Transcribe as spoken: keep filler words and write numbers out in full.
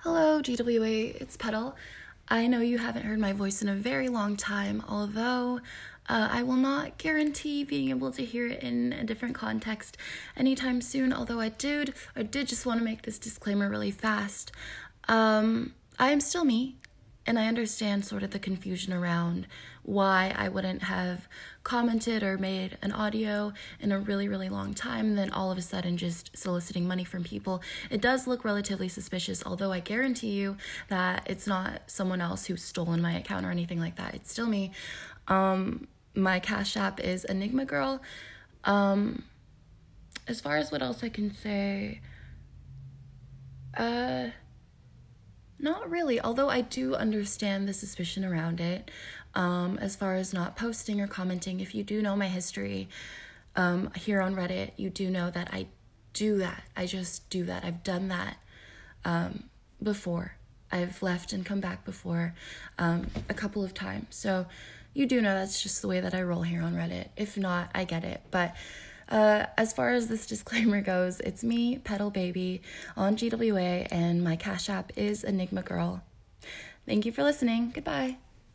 Hello, G W A, it's Petal. I know you haven't heard my voice in a very long time, although uh, I will not guarantee being able to hear it in a different context anytime soon, although I did, I did just want to make this disclaimer really fast. Um, I am still me, and I understand sort of the confusion around why I wouldn't have commented or made an audio in a really, really long time, and then all of a sudden just soliciting money from people. It does look relatively suspicious, although I guarantee you that it's not someone else who's stolen my account or anything like that. It's still me. Um, my Cash App is Enigma Girl. Um, as far as what else I can say, uh... not really, although I do understand the suspicion around it. Um, as far as not posting or commenting, if you do know my history um, here on Reddit, you do know that I do that. I just do that. I've done that um, before. I've left and come back before um, a couple of times. So you do know that's just the way that I roll here on Reddit. If not, I get it. But Uh, as far as this disclaimer goes, it's me, Petal Baby, on G W A, and my Cash App is Enigma Girl. Thank you for listening. Goodbye.